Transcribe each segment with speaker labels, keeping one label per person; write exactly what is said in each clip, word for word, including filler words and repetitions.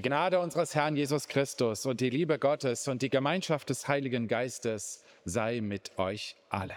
Speaker 1: Die Gnade unseres Herrn Jesus Christus und die Liebe Gottes und die Gemeinschaft des Heiligen Geistes sei mit euch alle.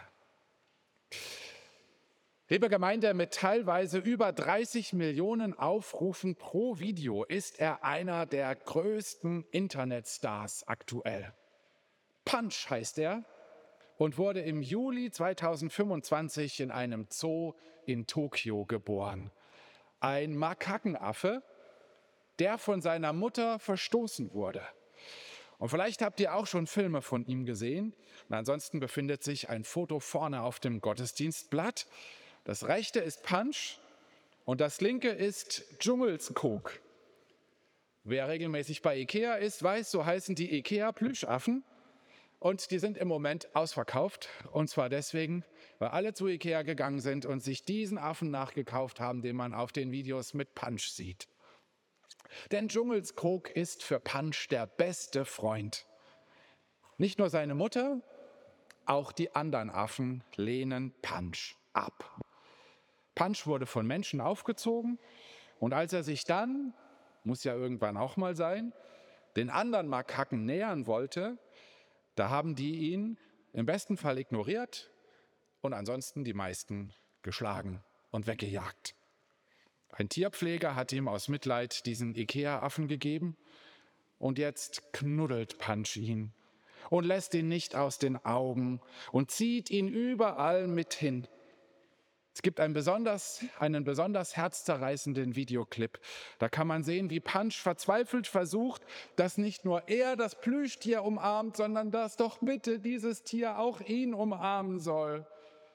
Speaker 1: Liebe Gemeinde, mit teilweise über dreißig Millionen Aufrufen pro Video ist er einer der größten Internetstars aktuell. Punch heißt er und wurde im Juli zweitausendfünfundzwanzig in einem Zoo in Tokio geboren. Ein Makakenaffe, der von seiner Mutter verstoßen wurde. Und vielleicht habt ihr auch schon Filme von ihm gesehen. Und ansonsten befindet sich ein Foto vorne auf dem Gottesdienstblatt. Das rechte ist Punch und das linke ist Dschungelskok. Wer regelmäßig bei Ikea ist, weiß, so heißen die Ikea-Plüschaffen. Und die sind im Moment ausverkauft. Und zwar deswegen, weil alle zu Ikea gegangen sind und sich diesen Affen nachgekauft haben, den man auf den Videos mit Punch sieht. Denn Dschungelskok ist für Punch der beste Freund. Nicht nur seine Mutter, auch die anderen Affen lehnen Punch ab. Punch wurde von Menschen aufgezogen und als er sich dann, muss ja irgendwann auch mal sein, den anderen Makaken nähern wollte, da haben die ihn im besten Fall ignoriert und ansonsten die meisten geschlagen und weggejagt. Ein Tierpfleger hat ihm aus Mitleid diesen Ikea-Affen gegeben und jetzt knuddelt Punch ihn und lässt ihn nicht aus den Augen und zieht ihn überall mit hin. Es gibt einen besonders, einen besonders herzzerreißenden Videoclip. Da kann man sehen, wie Punch verzweifelt versucht, dass nicht nur er das Plüschtier umarmt, sondern dass doch bitte dieses Tier auch ihn umarmen soll.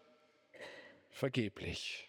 Speaker 1: Vergeblich.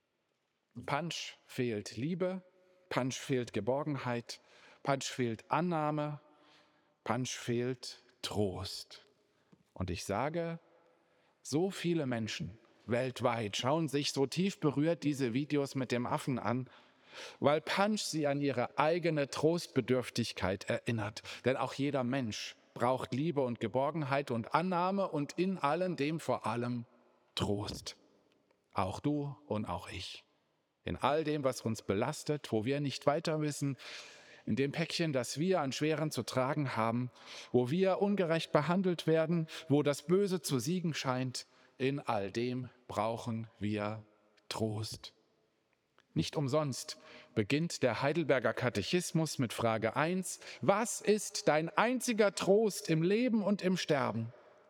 Speaker 1: Punch fehlt Liebe, Punch fehlt Geborgenheit, Punch fehlt Annahme, Punch fehlt Trost. Und ich sage, so viele Menschen weltweit schauen sich so tief berührt diese Videos mit dem Affen an, weil Punch sie an ihre eigene Trostbedürftigkeit erinnert. Denn auch jeder Mensch braucht Liebe und Geborgenheit und Annahme und in allem dem vor allem Trost. Auch du und auch ich. In all dem, was uns belastet, wo wir nicht weiter wissen, in dem Päckchen, das wir an Schweren zu tragen haben, wo wir ungerecht behandelt werden, wo das Böse zu siegen scheint, in all dem brauchen wir Trost. Nicht umsonst beginnt der Heidelberger Katechismus mit Frage eins: Was ist dein einziger Trost im Leben und im Sterben?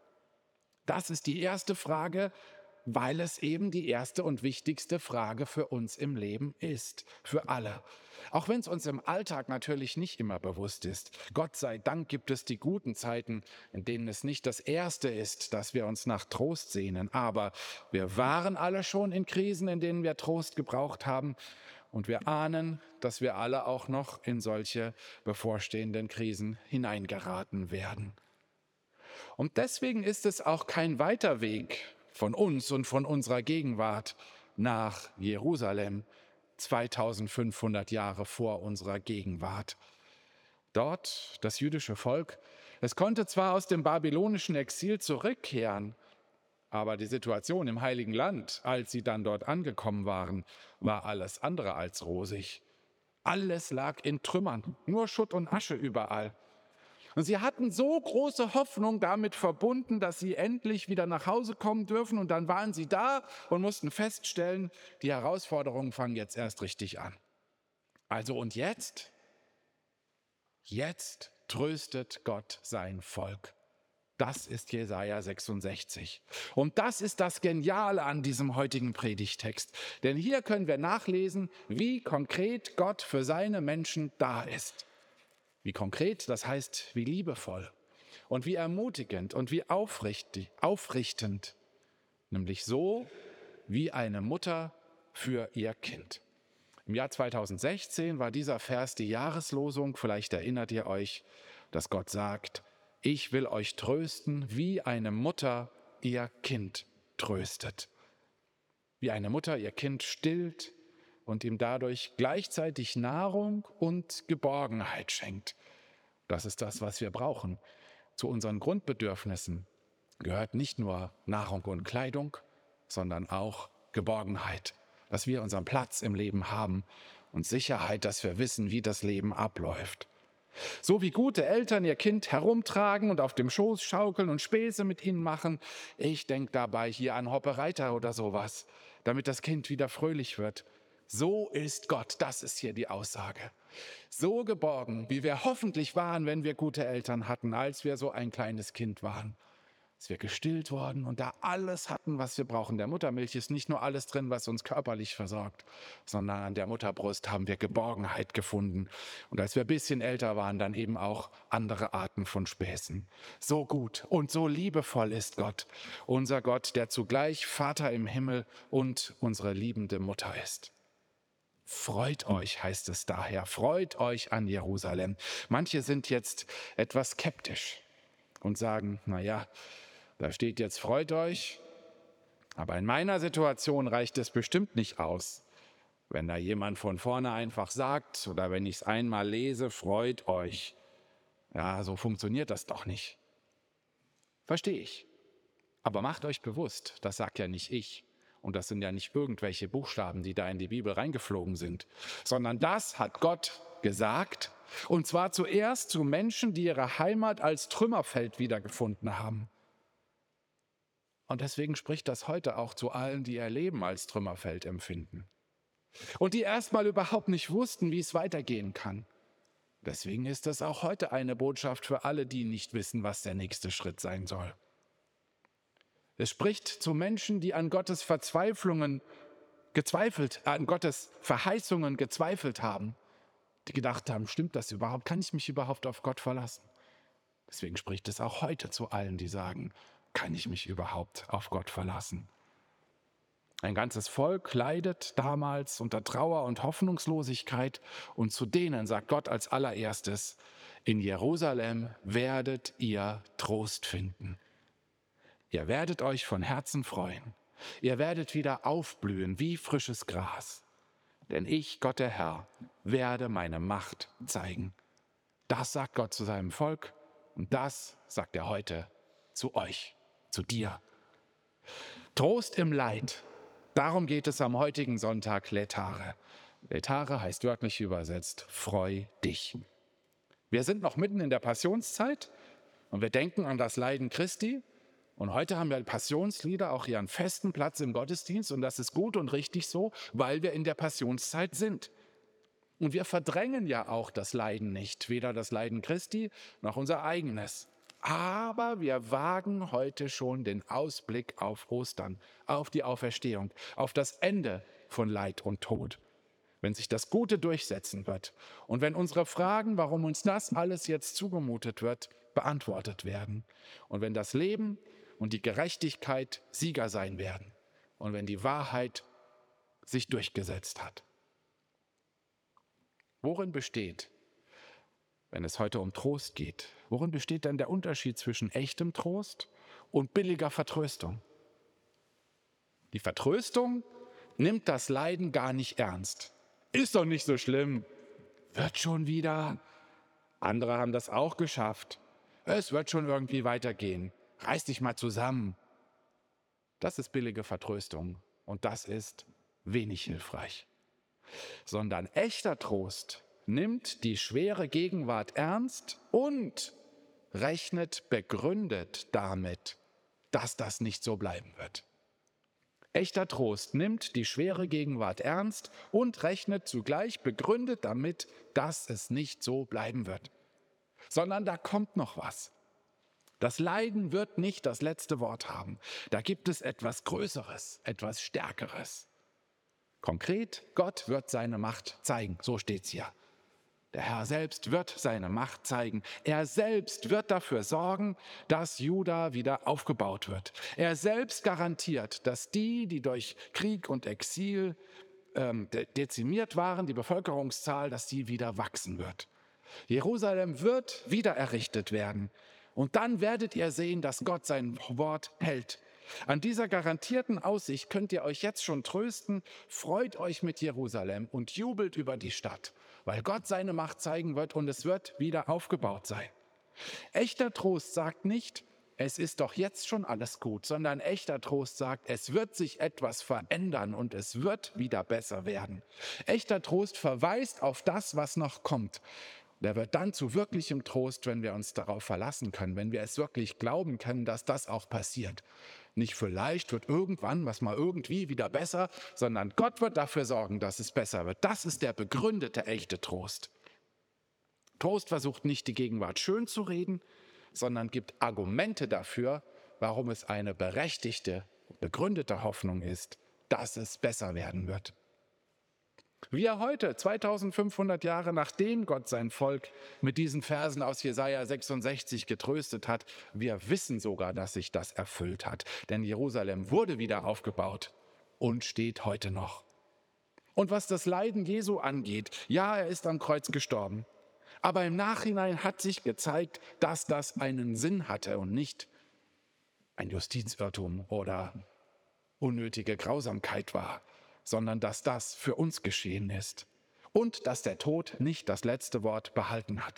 Speaker 1: Das ist die erste Frage, weil es eben die erste und wichtigste Frage für uns im Leben ist, für alle. Auch wenn es uns im Alltag natürlich nicht immer bewusst ist. Gott sei Dank gibt es die guten Zeiten, in denen es nicht das Erste ist, dass wir uns nach Trost sehnen. Aber wir waren alle schon in Krisen, in denen wir Trost gebraucht haben. Und wir ahnen, dass wir alle auch noch in solche bevorstehenden Krisen hineingeraten werden. Und deswegen ist es auch kein weiter Weg von uns und von unserer Gegenwart nach Jerusalem, zweitausendfünfhundert Jahre vor unserer Gegenwart. Dort, das jüdische Volk, es konnte zwar aus dem babylonischen Exil zurückkehren, aber die Situation im Heiligen Land, als sie dann dort angekommen waren, war alles andere als rosig. Alles lag in Trümmern, nur Schutt und Asche überall. Und sie hatten so große Hoffnung damit verbunden, dass sie endlich wieder nach Hause kommen dürfen. Und dann waren sie da und mussten feststellen, die Herausforderungen fangen jetzt erst richtig an. Also und jetzt? Jetzt tröstet Gott sein Volk. Das ist Jesaja sechsundsechzig. Und das ist das Geniale an diesem heutigen Predigtext. Denn hier können wir nachlesen, wie konkret Gott für seine Menschen da ist. Wie konkret, das heißt, wie liebevoll und wie ermutigend und wie aufrichtend, nämlich so wie eine Mutter für ihr Kind. Im Jahr zweitausendsechzehn war dieser Vers die Jahreslosung, vielleicht erinnert ihr euch, dass Gott sagt, ich will euch trösten, wie eine Mutter ihr Kind tröstet. Wie eine Mutter ihr Kind stillt und ihm dadurch gleichzeitig Nahrung und Geborgenheit schenkt. Das ist das, was wir brauchen. Zu unseren Grundbedürfnissen gehört nicht nur Nahrung und Kleidung, sondern auch Geborgenheit, dass wir unseren Platz im Leben haben und Sicherheit, dass wir wissen, wie das Leben abläuft. So wie gute Eltern ihr Kind herumtragen und auf dem Schoß schaukeln und Späße mit ihnen machen. Ich denke dabei hier an Hoppe Reiter oder sowas, damit das Kind wieder fröhlich wird. So ist Gott, das ist hier die Aussage. So geborgen, wie wir hoffentlich waren, wenn wir gute Eltern hatten, als wir so ein kleines Kind waren. Dass wir gestillt wurden und da alles hatten, was wir brauchen. Der Muttermilch ist nicht nur alles drin, was uns körperlich versorgt, sondern an der Mutterbrust haben wir Geborgenheit gefunden. Und als wir ein bisschen älter waren, dann eben auch andere Arten von Späßen. So gut und so liebevoll ist Gott, unser Gott, der zugleich Vater im Himmel und unsere liebende Mutter ist. Freut euch, heißt es daher, freut euch an Jerusalem. Manche sind jetzt etwas skeptisch und sagen, naja, da steht jetzt, freut euch, aber in meiner Situation reicht es bestimmt nicht aus. Wenn da jemand von vorne einfach sagt oder wenn ich es einmal lese, freut euch. Ja, so funktioniert das doch nicht. Verstehe ich. Aber macht euch bewusst, das sagt ja nicht ich. Und das sind ja nicht irgendwelche Buchstaben, die da in die Bibel reingeflogen sind, sondern das hat Gott gesagt. Und zwar zuerst zu Menschen, die ihre Heimat als Trümmerfeld wiedergefunden haben. Und deswegen spricht das heute auch zu allen, die ihr Leben als Trümmerfeld empfinden. Und die erstmal überhaupt nicht wussten, wie es weitergehen kann. Deswegen ist es auch heute eine Botschaft für alle, die nicht wissen, was der nächste Schritt sein soll. Es spricht zu Menschen, die an Gottes Verzweiflungen gezweifelt, an Gottes Verheißungen gezweifelt haben, die gedacht haben, stimmt das überhaupt? Kann ich mich überhaupt auf Gott verlassen? Deswegen spricht es auch heute zu allen, die sagen, kann ich mich überhaupt auf Gott verlassen? Ein ganzes Volk leidet damals unter Trauer und Hoffnungslosigkeit und zu denen sagt Gott als allererstes, in Jerusalem werdet ihr Trost finden. Ihr werdet euch von Herzen freuen. Ihr werdet wieder aufblühen wie frisches Gras. Denn ich, Gott der Herr, werde meine Macht zeigen. Das sagt Gott zu seinem Volk und das sagt er heute zu euch, zu dir. Trost im Leid. Darum geht es am heutigen Sonntag Letare. Letare heißt wörtlich übersetzt, freu dich. Wir sind noch mitten in der Passionszeit und wir denken an das Leiden Christi. Und heute haben wir Passionslieder auch ihren festen Platz im Gottesdienst und das ist gut und richtig so, weil wir in der Passionszeit sind. Und wir verdrängen ja auch das Leiden nicht, weder das Leiden Christi noch unser eigenes. Aber wir wagen heute schon den Ausblick auf Ostern, auf die Auferstehung, auf das Ende von Leid und Tod. Wenn sich das Gute durchsetzen wird und wenn unsere Fragen, warum uns das alles jetzt zugemutet wird, beantwortet werden. Und wenn das Leben und die Gerechtigkeit Sieger sein werden und wenn die Wahrheit sich durchgesetzt hat. Worin besteht, wenn es heute um Trost geht, worin besteht denn der Unterschied zwischen echtem Trost und billiger Vertröstung? Die Vertröstung nimmt das Leiden gar nicht ernst. Ist doch nicht so schlimm. Wird schon wieder. Andere haben das auch geschafft. Es wird schon irgendwie weitergehen. Reiß dich mal zusammen. Das ist billige Vertröstung und das ist wenig hilfreich. Sondern echter Trost nimmt die schwere Gegenwart ernst und rechnet begründet damit, dass das nicht so bleiben wird. Echter Trost nimmt die schwere Gegenwart ernst und rechnet zugleich begründet damit, dass es nicht so bleiben wird. Sondern da kommt noch was. Das Leiden wird nicht das letzte Wort haben. Da gibt es etwas Größeres, etwas Stärkeres. Konkret, Gott wird seine Macht zeigen, so steht's hier. Der Herr selbst wird seine Macht zeigen. Er selbst wird dafür sorgen, dass Juda wieder aufgebaut wird. Er selbst garantiert, dass die, die durch Krieg und Exil ähm, dezimiert waren, die Bevölkerungszahl, dass die wieder wachsen wird. Jerusalem wird wieder errichtet werden. Und dann werdet ihr sehen, dass Gott sein Wort hält. An dieser garantierten Aussicht könnt ihr euch jetzt schon trösten. Freut euch mit Jerusalem und jubelt über die Stadt, weil Gott seine Macht zeigen wird und es wird wieder aufgebaut sein. Echter Trost sagt nicht, es ist doch jetzt schon alles gut, sondern echter Trost sagt, es wird sich etwas verändern und es wird wieder besser werden. Echter Trost verweist auf das, was noch kommt. Der wird dann zu wirklichem Trost, wenn wir uns darauf verlassen können, wenn wir es wirklich glauben können, dass das auch passiert. Nicht vielleicht wird irgendwann was mal irgendwie wieder besser, sondern Gott wird dafür sorgen, dass es besser wird. Das ist der begründete, echte Trost. Trost versucht nicht, die Gegenwart schön zu reden, sondern gibt Argumente dafür, warum es eine berechtigte, begründete Hoffnung ist, dass es besser werden wird. Wir heute, zweitausendfünfhundert Jahre nachdem Gott sein Volk mit diesen Versen aus Jesaja sechsundsechzig getröstet hat, wir wissen sogar, dass sich das erfüllt hat. Denn Jerusalem wurde wieder aufgebaut und steht heute noch. Und was das Leiden Jesu angeht, ja, er ist am Kreuz gestorben. Aber im Nachhinein hat sich gezeigt, dass das einen Sinn hatte und nicht ein Justizirrtum oder unnötige Grausamkeit war, sondern dass das für uns geschehen ist und dass der Tod nicht das letzte Wort behalten hat.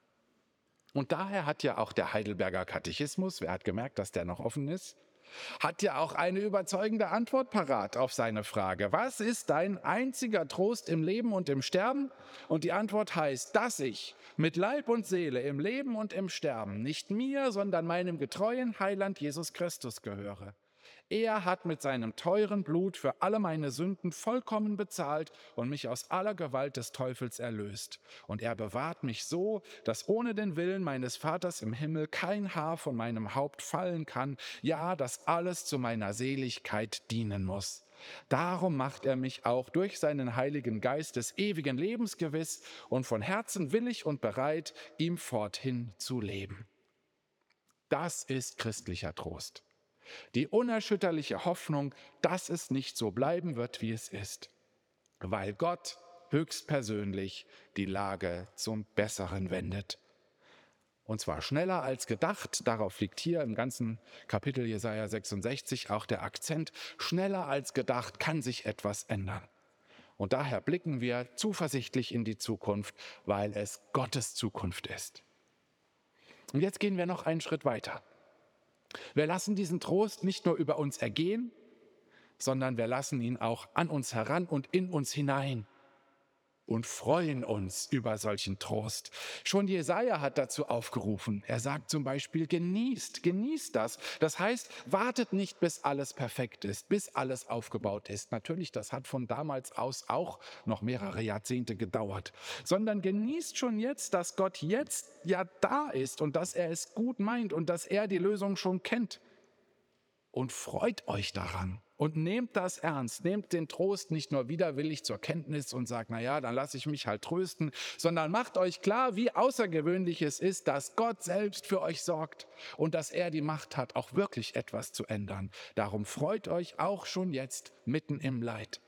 Speaker 1: Und daher hat ja auch der Heidelberger Katechismus, wer hat gemerkt, dass der noch offen ist, hat ja auch eine überzeugende Antwort parat auf seine Frage. Was ist dein einziger Trost im Leben und im Sterben? Und die Antwort heißt, dass ich mit Leib und Seele im Leben und im Sterben nicht mir, sondern meinem getreuen Heiland Jesus Christus gehöre. Er hat mit seinem teuren Blut für alle meine Sünden vollkommen bezahlt und mich aus aller Gewalt des Teufels erlöst. Und er bewahrt mich so, dass ohne den Willen meines Vaters im Himmel kein Haar von meinem Haupt fallen kann, ja, dass alles zu meiner Seligkeit dienen muss. Darum macht er mich auch durch seinen Heiligen Geist des ewigen Lebens gewiss und von Herzen willig und bereit, ihm forthin zu leben. Das ist christlicher Trost. Die unerschütterliche Hoffnung, dass es nicht so bleiben wird, wie es ist, weil Gott höchstpersönlich die Lage zum Besseren wendet. Und zwar schneller als gedacht, darauf liegt hier im ganzen Kapitel Jesaja sechsundsechzig auch der Akzent, schneller als gedacht kann sich etwas ändern. Und daher blicken wir zuversichtlich in die Zukunft, weil es Gottes Zukunft ist. Und jetzt gehen wir noch einen Schritt weiter. Wir lassen diesen Trost nicht nur über uns ergehen, sondern wir lassen ihn auch an uns heran und in uns hinein und freuen uns über solchen Trost. Schon Jesaja hat dazu aufgerufen. Er sagt zum Beispiel, genießt, genießt das. Das heißt, wartet nicht, bis alles perfekt ist, bis alles aufgebaut ist. Natürlich, das hat von damals aus auch noch mehrere Jahrzehnte gedauert. Sondern genießt schon jetzt, dass Gott jetzt ja da ist und dass er es gut meint und dass er die Lösung schon kennt. Und freut euch daran. Und nehmt das ernst, nehmt den Trost nicht nur widerwillig zur Kenntnis und sagt, naja, dann lasse ich mich halt trösten, sondern macht euch klar, wie außergewöhnlich es ist, dass Gott selbst für euch sorgt und dass er die Macht hat, auch wirklich etwas zu ändern. Darum freut euch auch schon jetzt mitten im Leid.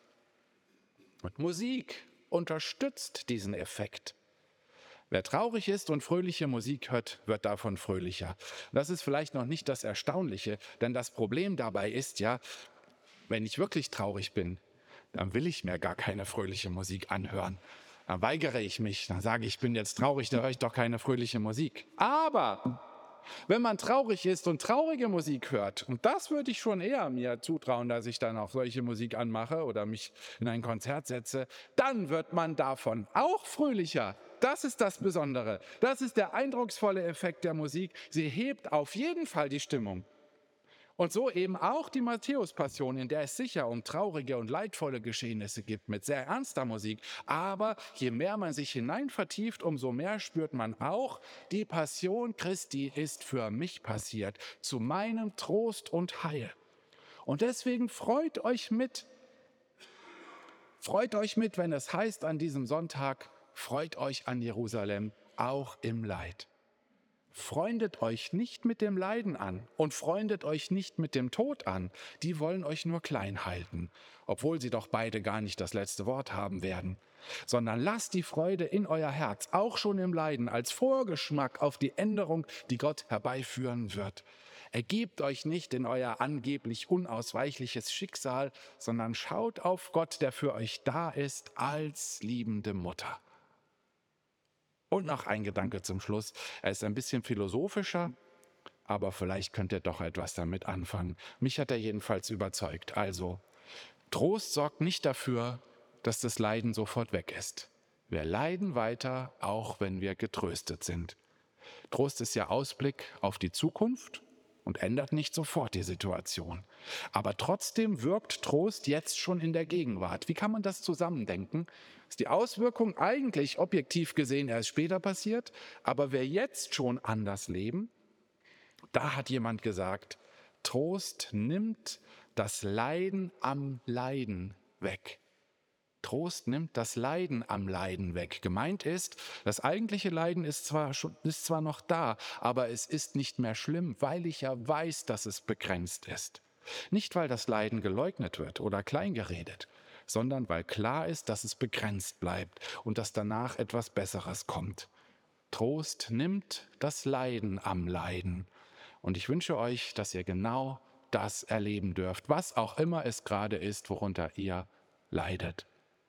Speaker 1: Und Musik unterstützt diesen Effekt. Wer traurig ist und fröhliche Musik hört, wird davon fröhlicher. Das ist vielleicht noch nicht das Erstaunliche, denn das Problem dabei ist ja, wenn ich wirklich traurig bin, dann will ich mir gar keine fröhliche Musik anhören. Dann weigere ich mich, dann sage ich, ich bin jetzt traurig, da höre ich doch keine fröhliche Musik. Aber wenn man traurig ist und traurige Musik hört, und das würde ich schon eher mir zutrauen, dass ich dann auch solche Musik anmache oder mich in ein Konzert setze, dann wird man davon auch fröhlicher. Das ist das Besondere. Das ist der eindrucksvolle Effekt der Musik. Sie hebt auf jeden Fall die Stimmung. Und so eben auch die Matthäus-Passion, in der es sicher um traurige und leidvolle Geschehnisse gibt, mit sehr ernster Musik. Aber je mehr man sich hinein vertieft, umso mehr spürt man auch, die Passion Christi ist für mich passiert, zu meinem Trost und Heil. Und deswegen freut euch mit. Freut euch mit, wenn es heißt an diesem Sonntag, freut euch an Jerusalem, auch im Leid. Freundet euch nicht mit dem Leiden an und freundet euch nicht mit dem Tod an. Die wollen euch nur klein halten, obwohl sie doch beide gar nicht das letzte Wort haben werden. Sondern lasst die Freude in euer Herz, auch schon im Leiden, als Vorgeschmack auf die Änderung, die Gott herbeiführen wird. Ergebt euch nicht in euer angeblich unausweichliches Schicksal, sondern schaut auf Gott, der für euch da ist, als liebende Mutter. Und noch ein Gedanke zum Schluss. Er ist ein bisschen philosophischer, aber vielleicht könnt ihr doch etwas damit anfangen. Mich hat er jedenfalls überzeugt. Also, Trost sorgt nicht dafür, dass das Leiden sofort weg ist. Wir leiden weiter, auch wenn wir getröstet sind. Trost ist ja Ausblick auf die Zukunft und ändert nicht sofort die Situation. Aber trotzdem wirkt Trost jetzt schon in der Gegenwart. Wie kann man das zusammendenken? Ist die Auswirkung eigentlich objektiv gesehen erst später passiert, aber wer jetzt schon anders leben, da hat jemand gesagt, Trost nimmt das Leiden am Leiden weg. Trost nimmt das Leiden am Leiden weg. Gemeint ist, das eigentliche Leiden ist zwar, schon, ist zwar noch da, aber es ist nicht mehr schlimm, weil ich ja weiß, dass es begrenzt ist. Nicht, weil das Leiden geleugnet wird oder kleingeredet, sondern weil klar ist, dass es begrenzt bleibt und dass danach etwas Besseres kommt. Trost nimmt das Leiden am Leiden. Und ich wünsche euch, dass ihr genau das erleben dürft, was auch immer es gerade ist, worunter ihr leidet.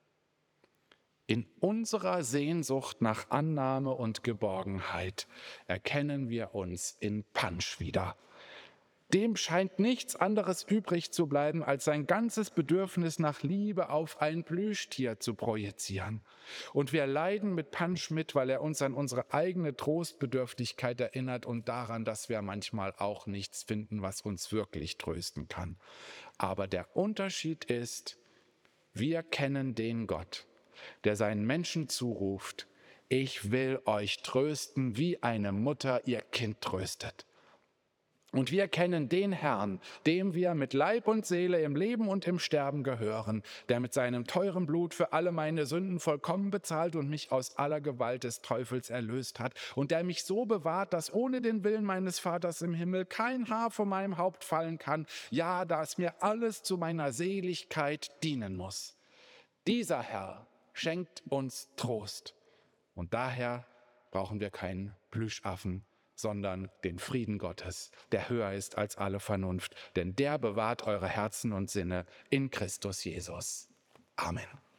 Speaker 1: In unserer Sehnsucht nach Annahme und Geborgenheit erkennen wir uns in Punch wieder. Dem scheint nichts anderes übrig zu bleiben, als sein ganzes Bedürfnis nach Liebe auf ein Plüschtier zu projizieren. Und wir leiden mit Punch mit, weil er uns an unsere eigene Trostbedürftigkeit erinnert und daran, dass wir manchmal auch nichts finden, was uns wirklich trösten kann. Aber der Unterschied ist, wir kennen den Gott, der seinen Menschen zuruft, ich will euch trösten, wie eine Mutter ihr Kind tröstet. Und wir kennen den Herrn, dem wir mit Leib und Seele im Leben und im Sterben gehören, der mit seinem teuren Blut für alle meine Sünden vollkommen bezahlt und mich aus aller Gewalt des Teufels erlöst hat und der mich so bewahrt, dass ohne den Willen meines Vaters im Himmel kein Haar von meinem Haupt fallen kann, ja, dass mir alles zu meiner Seligkeit dienen muss. Dieser Herr schenkt uns Trost. Und daher brauchen wir keinen Plüschaffen, sondern den Frieden Gottes, der höher ist als alle Vernunft. Denn der bewahrt eure Herzen und Sinne in Christus Jesus. Amen.